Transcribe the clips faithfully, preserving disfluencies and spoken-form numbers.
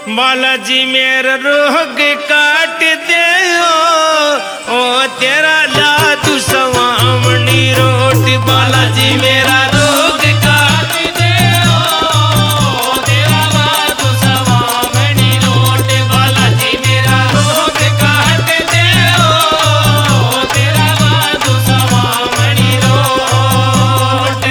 बालाजी मेरा रोग काट दे ओ तेरा लादू सवामनी रोटी। बालाजी मेरा रोग काट दे ओ तेरा लादू सवामनी रोटी। बालाजी मेरा रोग काट दे ओ तेरा लादू सवामनी रोटी।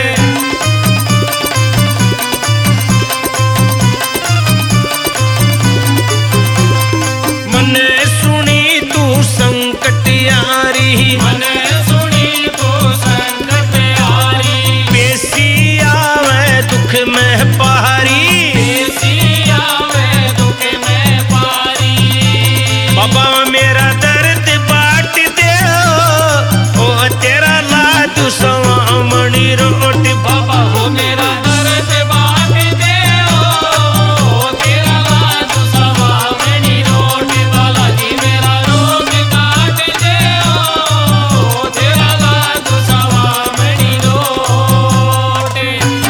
मने सुनी तू संकट यारी, मने सुनी तू संकट यारी। बेसी आवे दुख में पारी, बेसी आवे दुख में पारी। बाबा मेरा दर्द बाट दे ओ तेरा लादू सवामनी रोटी। बाबा हो मेरा दर्द बाट दे ओ तेरा लादू सवामनी रोटी। बालाजी मेरा रोग काट दे ओ तेरा लादू सवामनी रोटी।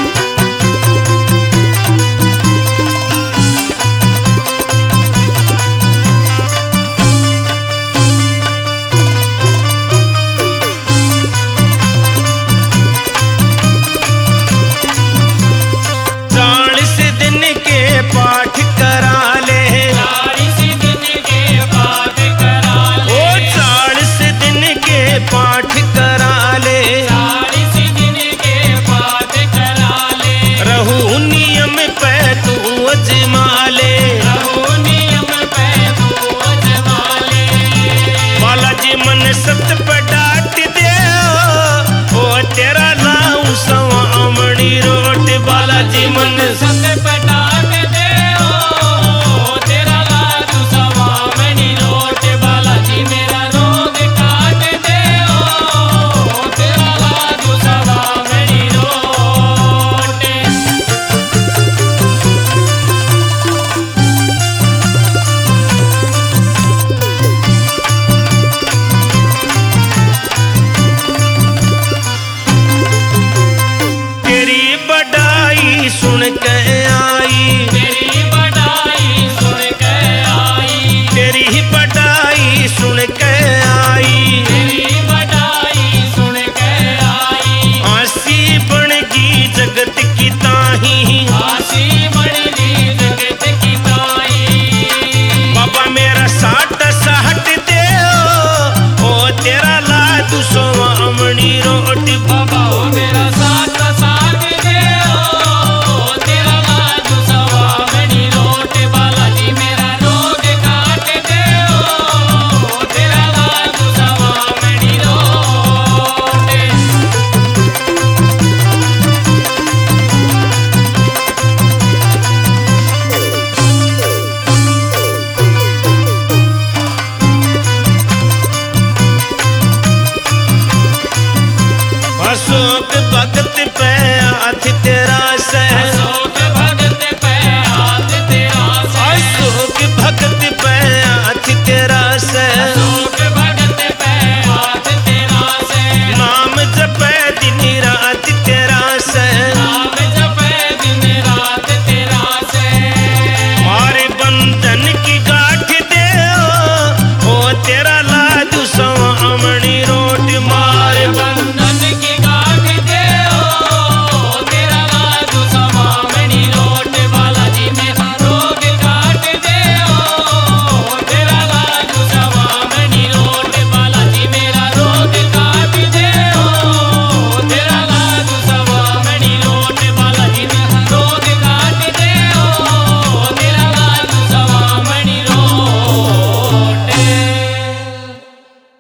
चालीस दिन के पाठ करा ले, चालीस दिन के पाठ करा ले। ओ चालीस दिन के पाठ करा ले, चालीस दिन के पाठ करा ले। रहू नियम पे तू अजमा ले, रहू नियम पे तू अजमा ले। बालाजी मन सत पे डांट दे ओ तेरा लाऊं सवामनी रोटी। बालाजी मन सत पे डांट दे ओ तेरा लादू सवामनी रोटी। बालाजी मेरा रोग काट दे ओ तेरा लादू सवामनी रोटी। तेरी बड़ाई सुन के आई,